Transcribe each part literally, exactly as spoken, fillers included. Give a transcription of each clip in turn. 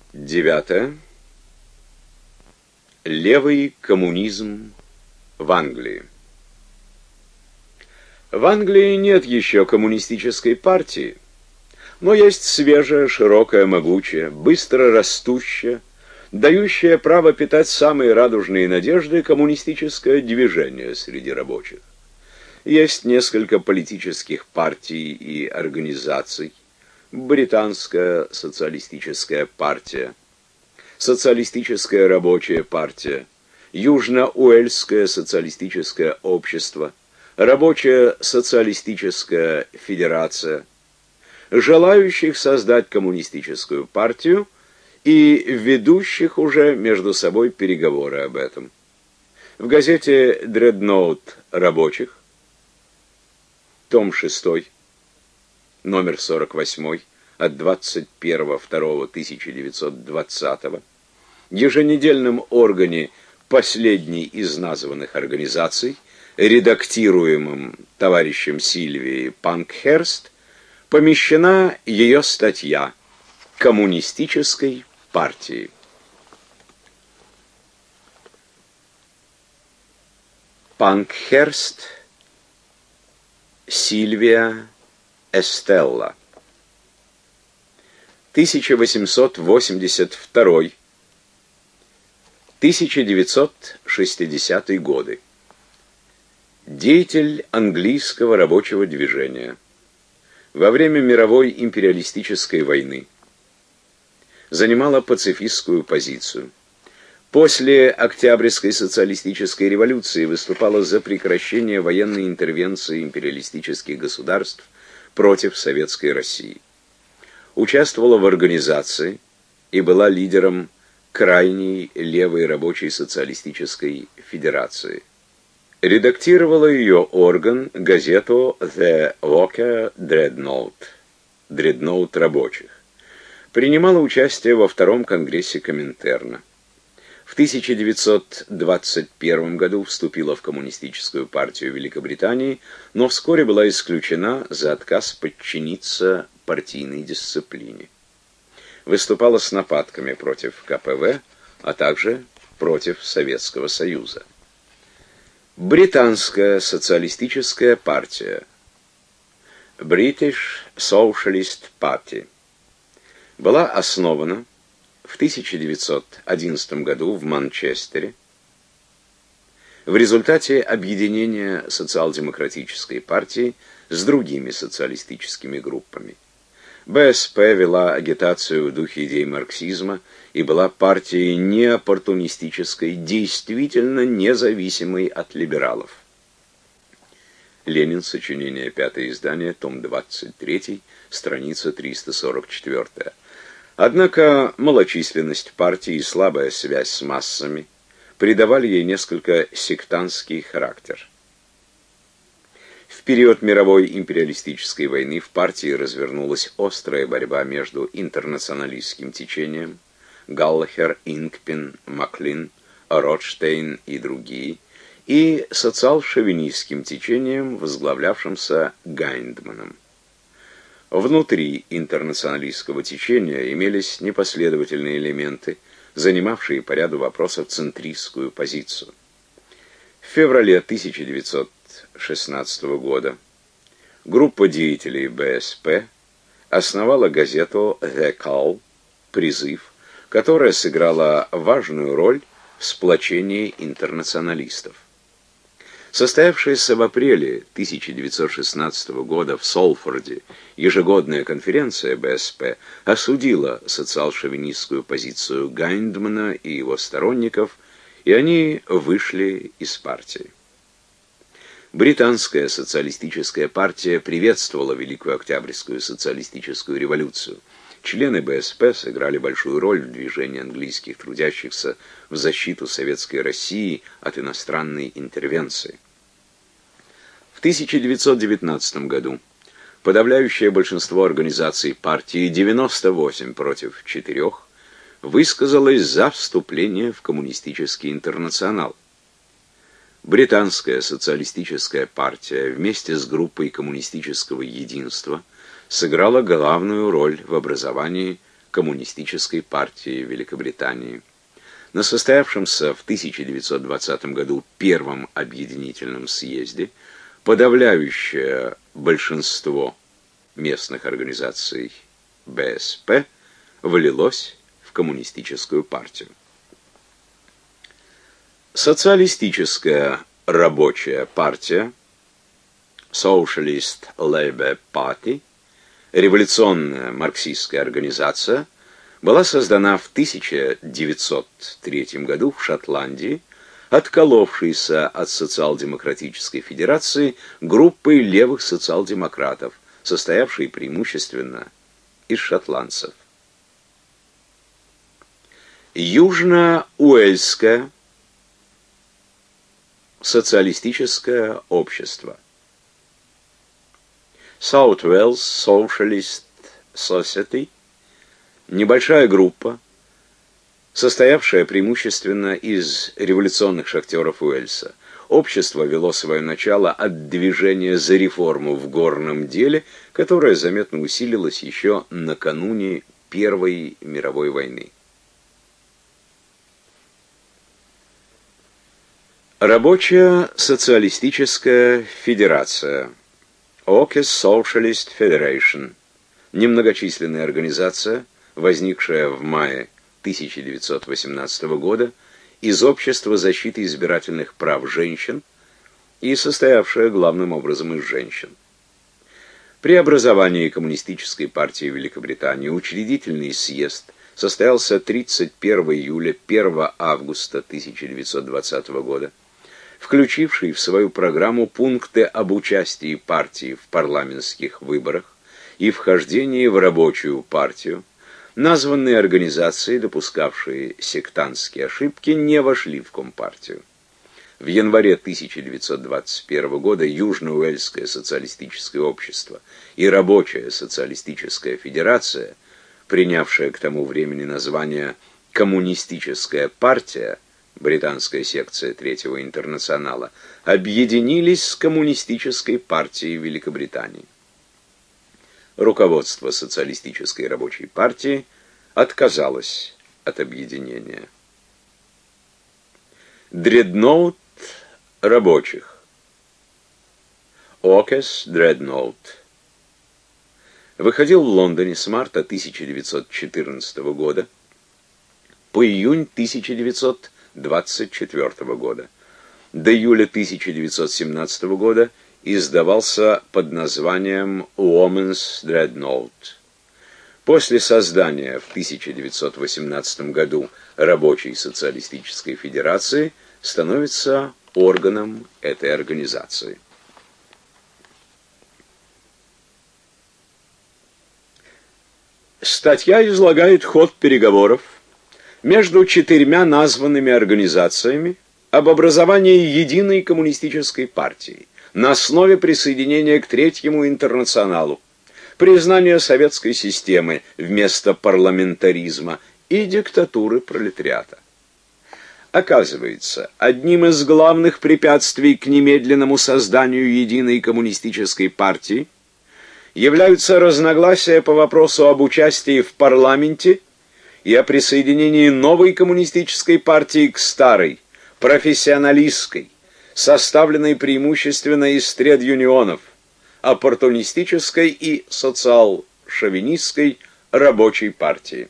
Девятое. Левый коммунизм в Англии. В Англии нет еще коммунистической партии, но есть свежая, широкая, могучая, быстро растущая, дающая право питать самые радужные надежды коммунистическое движение среди рабочих. Есть несколько политических партий и организаций. Британская социалистическая партия, Социалистическая рабочая партия, Южно-Уэльское социалистическое общество, Рабочая социалистическая федерация, желающих создать коммунистическую партию и ведущих уже между собой переговоры об этом. В газете «Дредноут рабочих», том шестой, номер сорок восемь, от двадцать первого февраля тысяча девятьсот двадцатого, еженедельном органе последней из названных организаций, редактируемым товарищем Сильвией Панкхерст, помещена ее статья «Коммунистической партии». Панкхерст Сильвия Эстелла, тысяча восемьсот восемьдесят второй — тысяча девятьсот шестидесятый годы. Деятель английского рабочего движения. Во время мировой империалистической войны занимала пацифистскую позицию. После Октябрьской социалистической революции выступала за прекращение военной интервенции империалистических государств против Советской России. Участвовала в организации и была лидером крайней левой рабочей социалистической федерации. Редактировала ее орган газету The Walker Dreadnought, Дредноут рабочих. Принимала участие во втором конгрессе Коминтерна. В тысяча девятьсот двадцать первом году вступила в Коммунистическую партию Великобритании, но вскоре была исключена за отказ подчиниться партийной дисциплине. Выступала с нападками против ка пэ вэ, а также против Советского Союза. Британская социалистическая партия, British Socialist Party, была основана в тысяча девятьсот одиннадцатом году в Манчестере в результате объединения социал-демократической партии с другими социалистическими группами. бэ эс пэ вела агитацию в духе идей марксизма и была партией неоппортунистической, действительно независимой от либералов. Ленин, сочинение, пятое издание, том двадцать три, страница триста сорок четыре. Однако малочисленность партии и слабая связь с массами придавали ей несколько сектантский характер. В период мировой империалистической войны в партии развернулась острая борьба между интернационалистским течением Галлахер, Инкпин, Маклин, Ротштейн и другие, и социал-шовинистским течением, возглавлявшимся Гайндманом. Внутри интернационалистского течения имелись непоследовательные элементы, занимавшие по ряду вопросов центристскую позицию. В феврале тысяча девятьсот шестнадцатого года группа деятелей бэ эс пэ основала газету The Call, призыв, которая сыграла важную роль в сплочении интернационалистов. Состоявшаяся в апреле тысяча девятьсот шестнадцатого года в Солфорде ежегодная конференция бэ эс пэ осудила социал-шовинистскую позицию Гайндмана и его сторонников, и они вышли из партии. Британская социалистическая партия приветствовала Великую Октябрьскую социалистическую революцию. Члены бэ эс пэ сыграли большую роль в движении английских трудящихся в защиту Советской России от иностранной интервенции. В тысяча девятьсот девятнадцатом году подавляющее большинство организаций партии, девяносто восемь против четырёх, высказалось за вступление в коммунистический интернационал. Британская социалистическая партия вместе с группой коммунистического единства сыграла главную роль в образовании Коммунистической партии Великобритании. На состоявшемся в тысяча девятьсот двадцатом году Первом объединительном съезде подавляющее большинство местных организаций бэ эс пэ влилось в Коммунистическую партию. Социалистическая рабочая партия, Socialist Labour Party, революционная марксистская организация, была создана в тысяча девятьсот третьем году в Шотландии, отколовшейся от социал-демократической федерации группой левых социал-демократов, состоявшей преимущественно из шотландцев. Южно-Уэльское социалистическое общество, South Wales Socialist Society, небольшая группа, состоявшая преимущественно из революционных шахтеров Уэльса. Общество вело свое начало от движения за реформу в горном деле, которое заметно усилилось еще накануне Первой мировой войны. Рабочая социалистическая федерация, Ockes Socialist Federation, немногочисленная организация, возникшая в мае тысяча девятьсот восемнадцатого года из Общества защиты избирательных прав женщин и состоявшая главным образом из женщин. При образовании Коммунистической партии Великобритании учредительный съезд состоялся тридцать первого июля — первого августа тысяча девятьсот двадцатого года, включивший в свою программу пункты об участии партии в парламентских выборах и вхождении в рабочую партию. Названные организации, допускавшие сектантские ошибки, не вошли в Компартию. В январе тысяча девятьсот двадцать первого года Южно-Уэльское социалистическое общество и Рабочая социалистическая федерация, принявшая к тому времени название Коммунистическая партия, британская секция Третьего интернационала, объединились с Коммунистической партией Великобритании. Руководство Социалистической рабочей партии отказалось от объединения. Дредноут рабочих, Ockes Dreadnought, выходил в Лондоне с марта тысяча девятьсот четырнадцатого года по июнь тысяча девятьсот двадцать четвёртого года. До июля тысяча девятьсот семнадцатого года издавался под названием Women's Dreadnought. После создания в тысяча девятьсот восемнадцатом году Рабочей социалистической федерации становится органом этой организации. Статья излагает ход переговоров между четырьмя названными организациями об образовании единой коммунистической партии на основе присоединения к Третьему интернационалу, признания советской системы вместо парламентаризма и диктатуры пролетариата. Оказывается, одним из главных препятствий к немедленному созданию единой коммунистической партии являются разногласия по вопросу об участии в парламенте и о присоединении новой коммунистической партии к старой, профессионалистской, составленной преимущественно из тред-юнионов, оппортунистической и социал-шовинистской рабочей партии.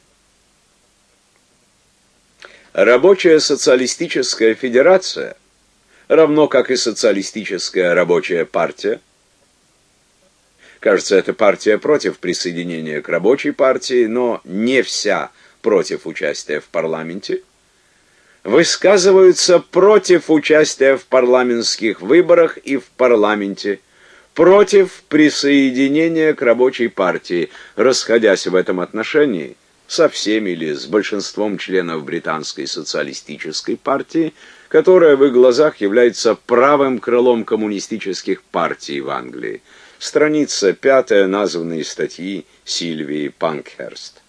Рабочая социалистическая федерация, равно как и социалистическая рабочая партия, кажется, эта партия против присоединения к рабочей партии, но не вся против участия в парламенте, высказываются против участия в парламентских выборах и в парламенте, против присоединения к рабочей партии, расходясь в этом отношении со всеми или с большинством членов британской социалистической партии, которая в их глазах является правым крылом коммунистических партий в Англии. Страница пятая названной статьи Сильвии Панкхерст.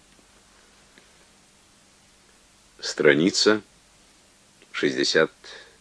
Страница шестьдесят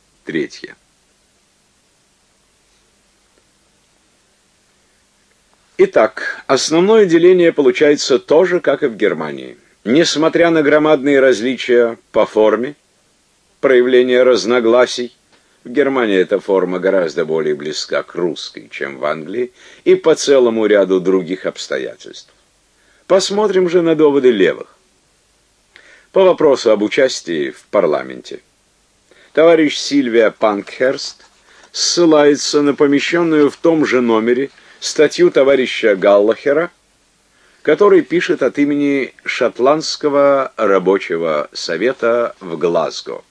третья. Итак, основное деление получается то же, как и в Германии. Несмотря на громадные различия по форме, проявление разногласий, в Германии эта форма гораздо более близка к русской, чем в Англии, и по целому ряду других обстоятельств. Посмотрим же на доводы левых. По вопросу об участии в парламенте. Товарищ Сильвия Панкхерст ссылается на помещенную в том же номере статью товарища Галлахера, который пишет от имени Шотландского рабочего совета в Глазго.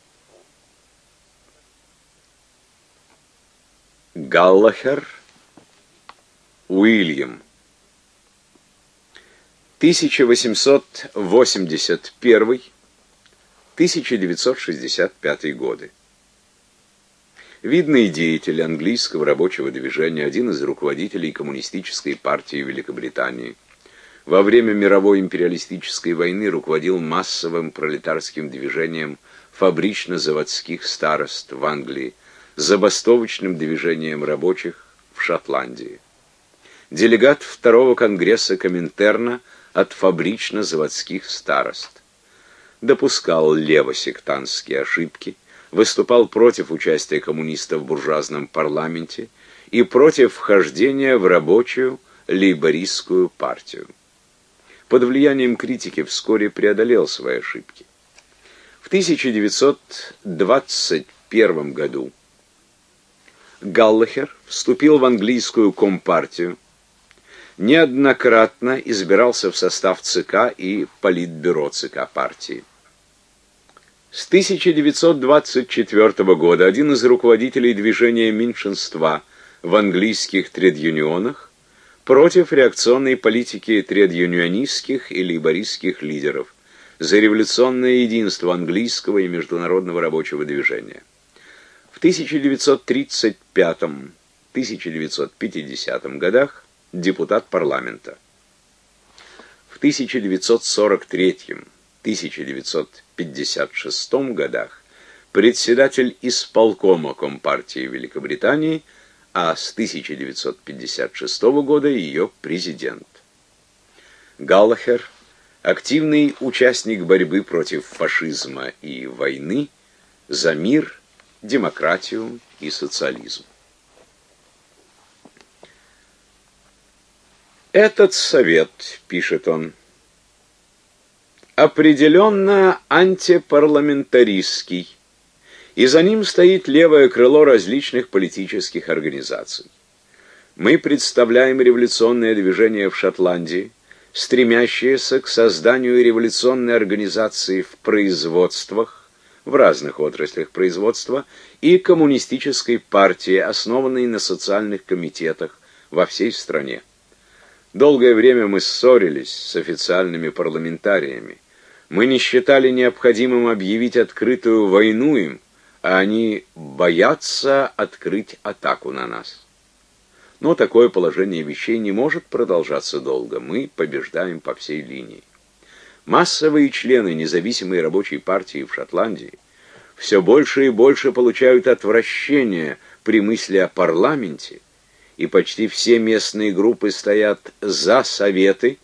Галлахер Уильям, тысяча восемьсот восемьдесят первый — тысяча девятьсот шестьдесят пятый годы. Видный деятель английского рабочего движения, один из руководителей коммунистической партии Великобритании. Во время мировой империалистической войны руководил массовым пролетарским движением фабрично-заводских старост в Англии, забастовочным движением рабочих в Шотландии. Делегат второго конгресса Коминтерна от фабрично-заводских старост. Допускал левосектантские ошибки, выступал против участия коммунистов в буржуазном парламенте и против вхождения в рабочую лейбористскую партию. Под влиянием критики вскоре преодолел свои ошибки. В тысяча девятьсот двадцать первом году Галлахер вступил в английскую компартию, неоднократно избирался в состав ЦК и Политбюро ЦК партии. С тысяча девятьсот двадцать четвёртого года один из руководителей движения меньшинства в английских тред-юнионах против реакционной политики тред-юнионистских и лейбористских лидеров за революционное единство английского и международного рабочего движения. В тысяча девятьсот тридцать пятом — тысяча девятьсот пятидесятом годах депутат парламента. В тысяча девятьсот сорок третьем — тысяча девятьсот пятьдесят шестом годах председатель исполкома Компартии Великобритании, а с тысяча девятьсот пятьдесят шестого года ее президент. Галлахер – активный участник борьбы против фашизма и войны за мир, демократию и социализм. Этот совет, пишет он, определенно антипарламентаристский, и за ним стоит левое крыло различных политических организаций. Мы представляем революционное движение в Шотландии, стремящееся к созданию революционной организации в производствах, в разных отраслях производства, и коммунистической партии, основанной на социальных комитетах во всей стране. Долгое время мы ссорились с официальными парламентариями. Мы не считали необходимым объявить открытую войну им, а они боятся открыть атаку на нас. Но такое положение вещей не может продолжаться долго. Мы побеждаем по всей линии. Массовые члены независимой рабочей партии в Шотландии все больше и больше получают отвращение при мысли о парламенте, и почти все местные группы стоят за советы,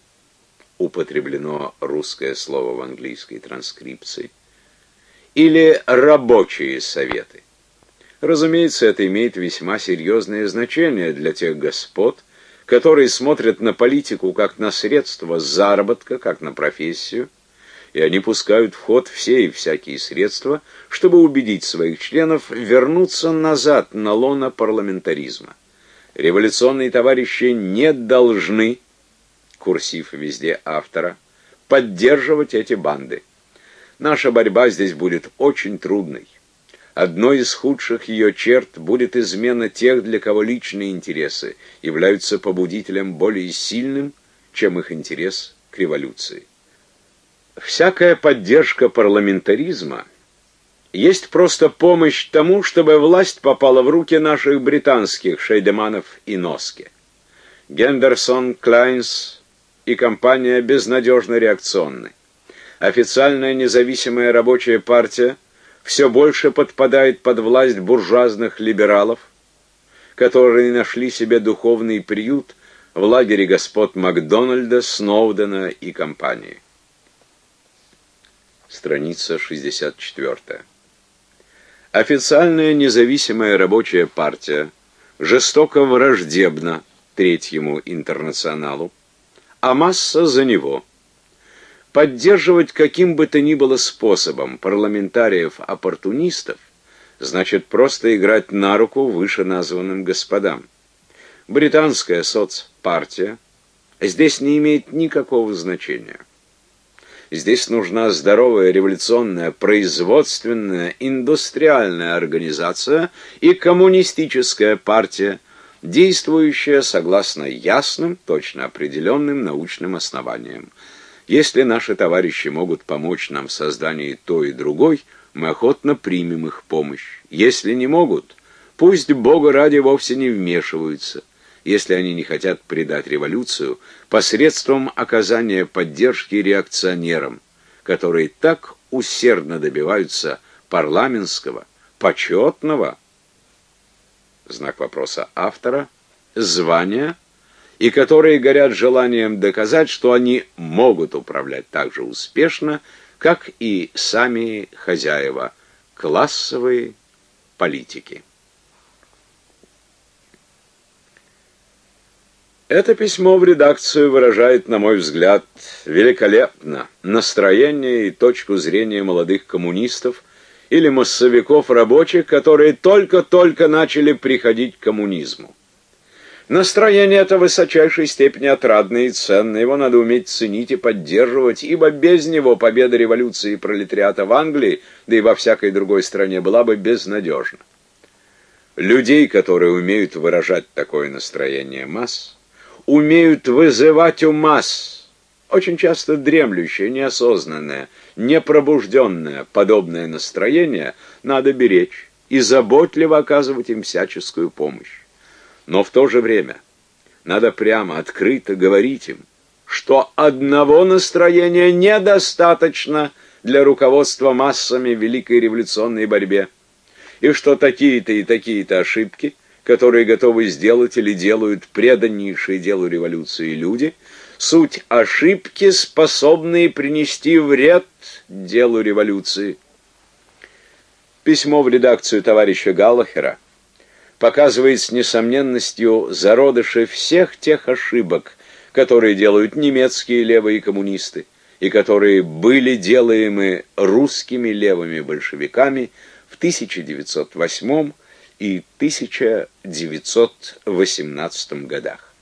употреблено русское слово в английской транскрипции, или рабочие советы. Разумеется, это имеет весьма серьезное значение для тех господ, которые смотрят на политику как на средство заработка, как на профессию, и они пускают в ход все и всякие средства, чтобы убедить своих членов вернуться назад на лоно парламентаризма. Революционные товарищи не должны, курсив везде автора, поддерживать эти банды. Наша борьба здесь будет очень трудной. Одной из худших ее черт будет измена тех, для кого личные интересы являются побудителем более сильным, чем их интерес к революции. Всякая поддержка парламентаризма есть просто помощь тому, чтобы власть попала в руки наших британских Шейдеманов и Носке. Гендерсон, Клайнс и компания безнадежно реакционны. Официальная независимая рабочая партия все больше подпадает под власть буржуазных либералов, которые нашли себе духовный приют в лагере господ Макдональда, Сноудена и компании. Страница шестьдесят четыре. Официальная независимая рабочая партия жестоко враждебна Третьему интернационалу, а масса за него. Поддерживать каким бы то ни было способом парламентариев-оппортунистов значит просто играть на руку вышеназванным господам. Британская соцпартия здесь не имеет никакого значения. Здесь нужна здоровая революционная, производственная, индустриальная организация и коммунистическая партия, действующая согласно ясным, точно определенным научным основаниям. Если наши товарищи могут помочь нам в создании той и другой, мы охотно примем их помощь. Если не могут, пусть Бога ради вовсе не вмешиваются. Если они не хотят предать революцию посредством оказания поддержки реакционерам, которые так усердно добиваются парламентского, почетного, знак вопроса автора, звания, и которые горят желанием доказать, что они могут управлять так же успешно, как и сами хозяева, классовые политики. Это письмо в редакцию выражает, на мой взгляд, великолепно настроение и точку зрения молодых коммунистов или массовиков рабочих, которые только-только начали приходить к коммунизму. Настроение это в высочайшей степени отрадное и ценное, его надо уметь ценить и поддерживать, ибо без него победа революции и пролетариата в Англии, да и во всякой другой стране, была бы безнадежна. Людей, которые умеют выражать такое настроение масс, умеют вызывать у масс, очень часто дремлющее, неосознанное, непробужденное подобное настроение, надо беречь и заботливо оказывать им всяческую помощь. Но в то же время надо прямо, открыто говорить им, что одного настроения недостаточно для руководства массами в великой революционной борьбе, и что такие-то и такие-то ошибки, которые готовы сделать или делают преданнейшие делу революции люди, суть ошибки, способные принести вред делу революции. Письмо в редакцию товарища Галлахера показывает с несомненностью зародыши всех тех ошибок, которые делают немецкие левые коммунисты и которые были делаемы русскими левыми большевиками в тысяча девятьсот восьмом и тысяча девятьсот восемнадцатом годах.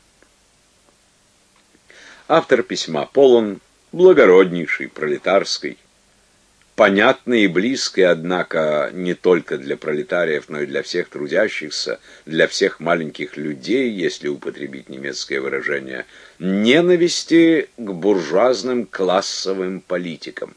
Автор письма полон благороднейшей пролетарской, понятной и близкой, однако не только для пролетариев, но и для всех трудящихся, для всех маленьких людей, если употребить немецкое выражение, ненависти к буржуазным классовым политикам.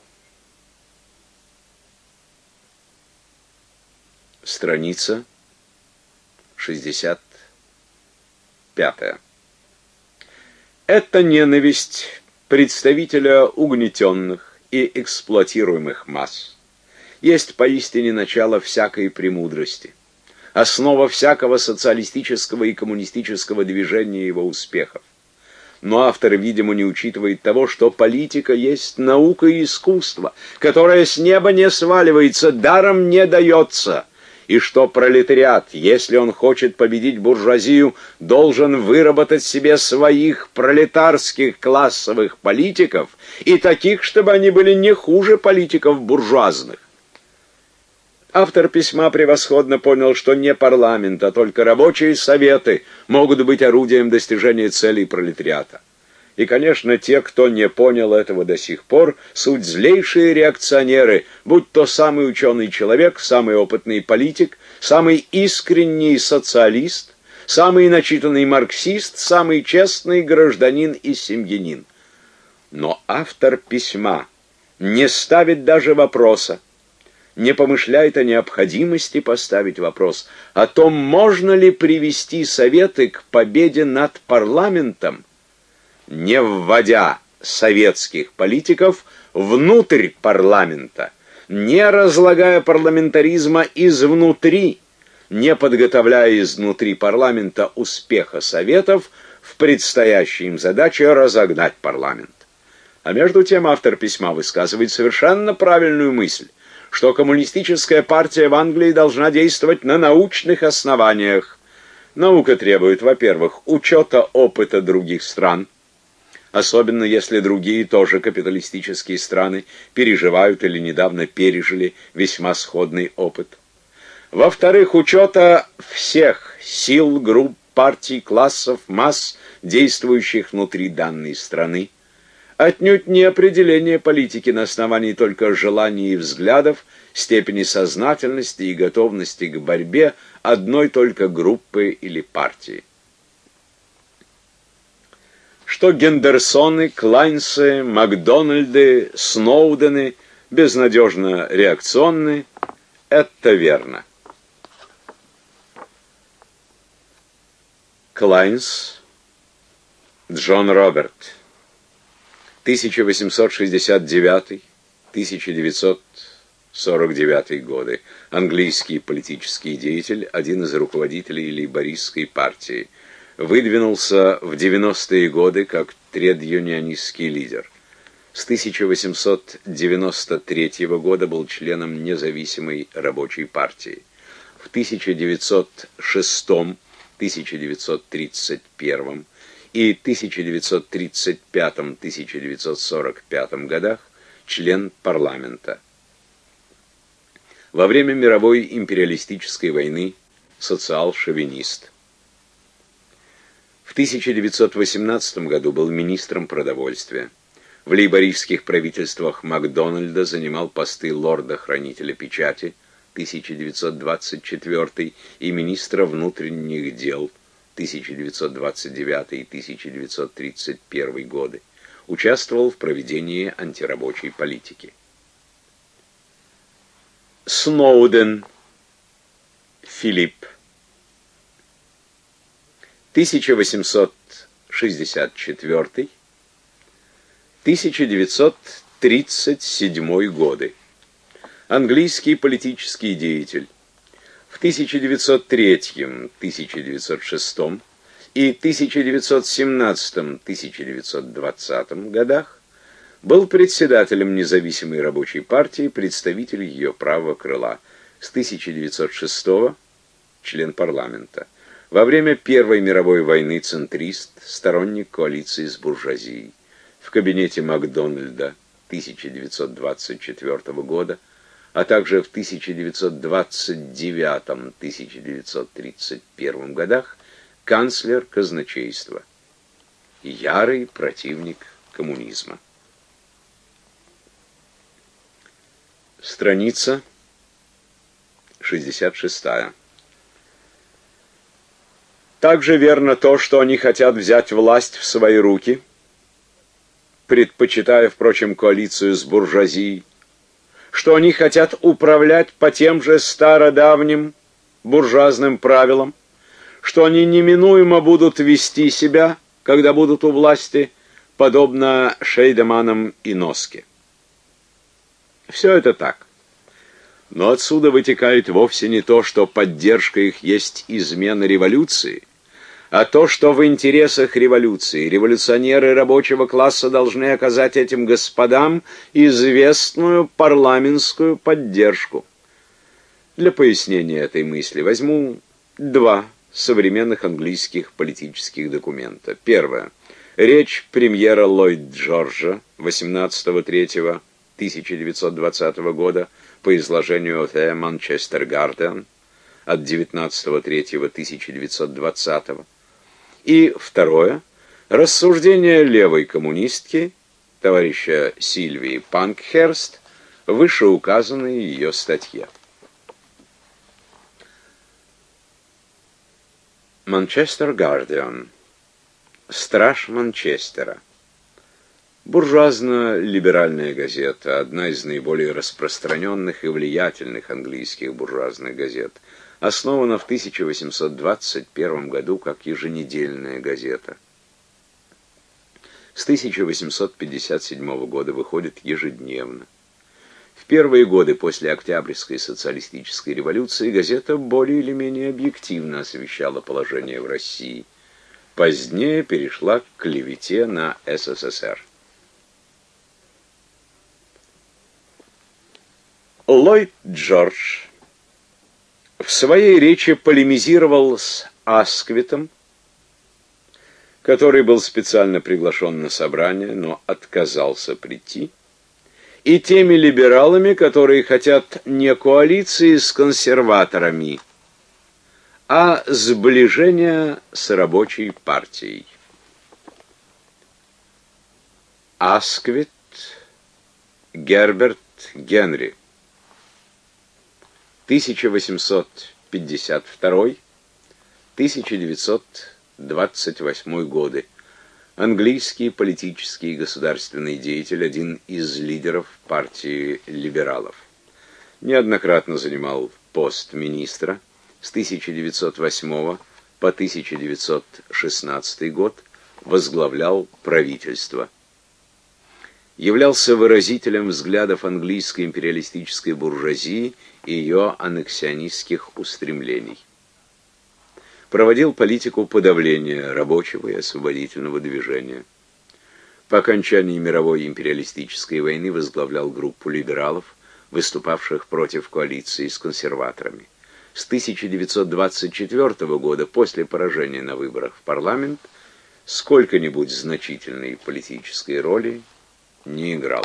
Страница шестьдесят пятая. Это ненависть представителя угнетенных и эксплуатируемых масс есть поистине начало всякой премудрости, основа всякого социалистического и коммунистического движения и его успехов. Но автор, видимо, не учитывает того, что политика есть наука и искусство, которое с неба не сваливается, даром не дается, и что пролетариат, если он хочет победить буржуазию, должен выработать себе своих пролетарских классовых политиков и таких, чтобы они были не хуже политиков буржуазных. Автор письма превосходно понял, что не парламент, а только рабочие советы могут быть орудием достижения целей пролетариата. И, конечно, те, кто не понял этого до сих пор, суть злейшие реакционеры, будь то самый ученый человек, самый опытный политик, самый искренний социалист, самый начитанный марксист, самый честный гражданин и семьянин. Но автор письма не ставит даже вопроса, не помышляет о необходимости поставить вопрос о том, можно ли привести советы к победе над парламентом, не вводя советских политиков внутрь парламента, не разлагая парламентаризма изнутри, не подготовляя изнутри парламента успеха советов в предстоящей им задаче разогнать парламент. А между тем автор письма высказывает совершенно правильную мысль, что коммунистическая партия в Англии должна действовать на научных основаниях. Наука требует, во-первых, учета опыта других стран, особенно если другие тоже капиталистические страны переживают или недавно пережили весьма сходный опыт. Во-вторых, учета всех сил, групп, партий, классов, масс, действующих внутри данной страны. Отнюдь не определение политики на основании только желаний и взглядов, степени сознательности и готовности к борьбе одной только группы или партии. Что Гендерсоны, Клайнсы, Макдональды, Сноудены безнадежно реакционны, это верно. Клайнс, Джон Роберт, тысяча восемьсот шестьдесят девятый — тысяча девятьсот сорок девятый годы, английский политический деятель, один из руководителей лейбористской партии, выдвинулся в девяностые годы как тред-юнионистский лидер. С тысяча восемьсот девяносто третьего года был членом независимой рабочей партии. В тысяча девятьсот шестом — тысяча девятьсот тридцать первом и тысяча девятьсот тридцать пятом — тысяча девятьсот сорок пятом годах член парламента. Во время мировой империалистической войны социал-шовинист. В тысяча девятьсот восемнадцатом году был министром продовольствия. В лейбористских правительствах Макдональда занимал посты лорда-хранителя печати тысяча девятьсот двадцать четвёртый и министра внутренних дел тысяча девятьсот двадцать девятый и тысяча девятьсот тридцать первый годы. Участвовал в проведении антирабочей политики. Сноуден Филипп, тысяча восемьсот шестьдесят четвёртый — тысяча девятьсот тридцать седьмой годы. Английский политический деятель. В тысяча девятьсот третьем — тысяча девятьсот шестом и тысяча девятьсот семнадцатом — тысяча девятьсот двадцатом годах был председателем независимой рабочей партии, представитель ее правого крыла. С тысяча девятьсот шестого член парламента. Во время Первой мировой войны центрист, сторонник коалиции с буржуазией. В кабинете Макдональда тысяча девятьсот двадцать четвёртого года, а также в тысяча девятьсот двадцать девятом — тысяча девятьсот тридцать первом годах канцлер казначейства. Ярый противник коммунизма. Страница шестьдесят шестая. Также верно то, что они хотят взять власть в свои руки, предпочитая, впрочем, коалицию с буржуазией, что они хотят управлять по тем же стародавним буржуазным правилам, что они неминуемо будут вести себя, когда будут у власти, подобно Шейдеманам и Носке. Все это так. Но отсюда вытекает вовсе не то, что поддержка их есть измена революции, а то, что в интересах революции революционеры рабочего класса должны оказать этим господам известную парламентскую поддержку. Для пояснения этой мысли возьму два современных английских политических документа. Первое. Речь премьера Ллойд Джорджа восемнадцатого третьего тысяча девятьсот двадцатого года по изложению The Manchester Guardian от девятнадцатого третьего тысяча девятьсот двадцатого. И второе. Рассуждение левой коммунистки товарища Сильвии Панкхерст в вышеуказанной ее статье. Manchester Guardian. Страж Манчестера. Буржуазно-либеральная газета, одна из наиболее распространенных и влиятельных английских буржуазных газет, основана в тысяча восемьсот двадцать первом году как еженедельная газета. С тысяча восемьсот пятьдесят седьмого года выходит ежедневно. В первые годы после Октябрьской социалистической революции газета более или менее объективно освещала положение в России. позднее перешла к клевете на СССР. Ллойд Джордж в своей речи полемизировал с Асквитом, который был специально приглашен на собрание, но отказался прийти, и теми либералами, которые хотят не коалиции с консерваторами, а сближения с рабочей партией. Асквит Герберт Генри, тысяча восемьсот пятьдесят второй — тысяча девятьсот двадцать восьмой годы. Английский политический и государственный деятель, один из лидеров партии либералов. Неоднократно занимал пост министра. С тысяча девятьсот восьмого по тысяча девятьсот шестнадцатый год возглавлял правительство. Являлся выразителем взглядов английской империалистической буржуазии и ее аннексионистских устремлений. Проводил политику подавления рабочего и освободительного движения. По окончании мировой империалистической войны возглавлял группу либералов, выступавших против коалиции с консерваторами. С тысяча девятьсот двадцать четвёртого года, после поражения на выборах в парламент, сколько-нибудь значительной политической роли не играл.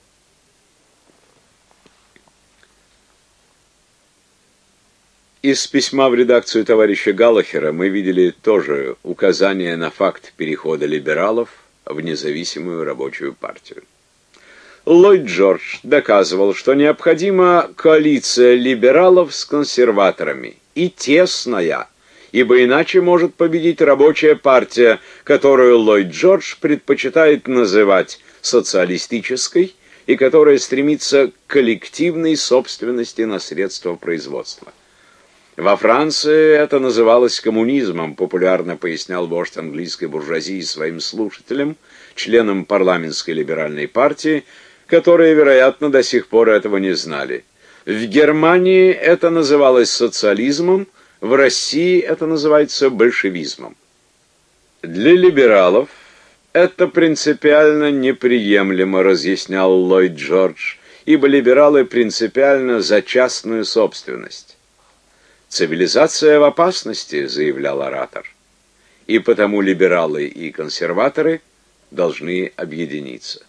Из письма в редакцию товарища Галлахера мы видели тоже указание на факт перехода либералов в независимую рабочую партию. Ллойд Джордж доказывал, что необходима коалиция либералов с консерваторами, и тесная, ибо иначе может победить рабочая партия, которую Ллойд Джордж предпочитает называть социалистической и которая стремится к коллективной собственности на средства производства. Во Франции это называлось коммунизмом, популярно пояснял вождь английской буржуазии своим слушателям, членам парламентской либеральной партии, которые, вероятно, до сих пор этого не знали. В Германии это называлось социализмом, в России это называется большевизмом. Для либералов это принципиально неприемлемо, разъяснял Ллойд Джордж, ибо либералы принципиально за частную собственность. Цивилизация в опасности, заявлял оратор, и потому либералы и консерваторы должны объединиться.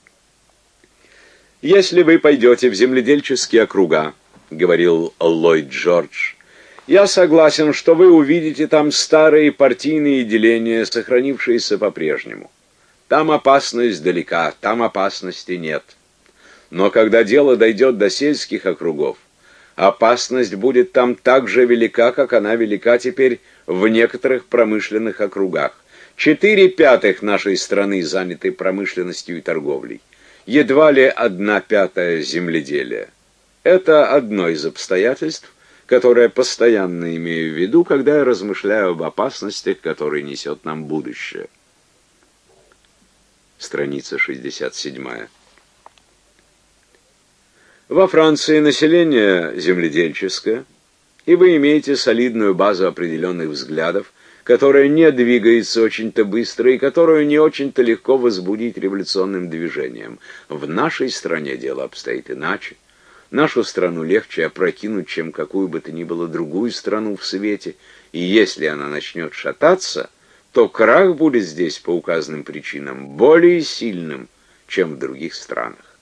Если вы пойдете в земледельческие округа, говорил Ллойд Джордж, я согласен, что вы увидите там старые партийные деления, сохранившиеся по-прежнему. Там опасность далека, там опасности нет. Но когда дело дойдет до сельских округов, опасность будет там так же велика, как она велика теперь в некоторых промышленных округах. Четыре пятых нашей страны заняты промышленностью и торговлей. Едва ли одна пятая земледелия. Это одно из обстоятельств, которое постоянно имею в виду, когда я размышляю об опасностях, которые несет нам будущее. Страница шестьдесят семь. Во Франции население земледельческое, и вы имеете солидную базу определенных взглядов, которая не двигается очень-то быстро и которую не очень-то легко возбудить революционным движением. В нашей стране дело обстоит иначе. Нашу страну легче опрокинуть, чем какую бы то ни было другую страну в свете, и если она начнет шататься, то крах будет здесь по указанным причинам более сильным, чем в других странах.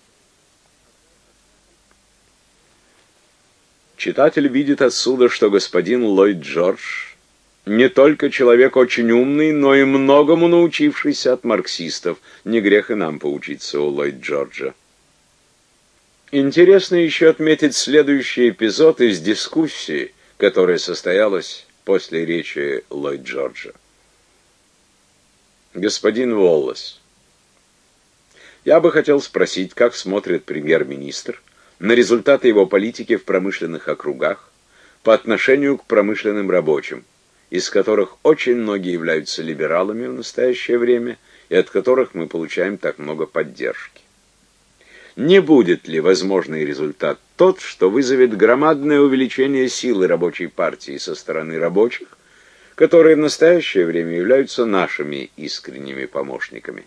Читатель видит отсюда, что господин Ллойд Джордж не только человек очень умный, но и многому научившийся от марксистов. Не грех и нам поучиться у Ллойд Джорджа. Интересно еще отметить следующий эпизод из дискуссии, которая состоялась после речи Ллойд Джорджа. Господин Уоллес, я бы хотел спросить, как смотрит премьер-министр на результаты его политики в промышленных округах по отношению к промышленным рабочим, из которых очень многие являются либералами в настоящее время и от которых мы получаем так много поддержки. Не будет ли возможный результат тот, что вызовет громадное увеличение силы рабочей партии со стороны рабочих, которые в настоящее время являются нашими искренними помощниками.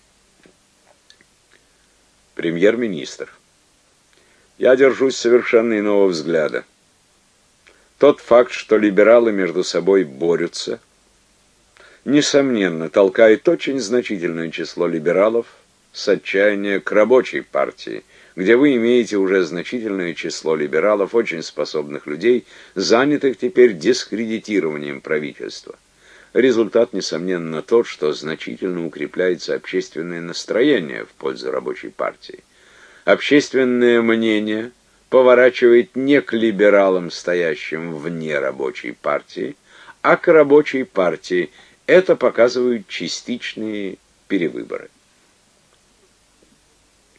Премьер-министр. Я держусь совершенно иного взгляда. Тот факт, что либералы между собой борются, несомненно, толкает очень значительное число либералов с отчаяния к рабочей партии, где вы имеете уже значительное число либералов, очень способных людей, занятых теперь дискредитированием правительства. Результат, несомненно, тот, что значительно укрепляется общественное настроение в пользу рабочей партии. Общественное мнение поворачивает не к либералам, стоящим вне рабочей партии, а к рабочей партии. Это показывают частичные перевыборы.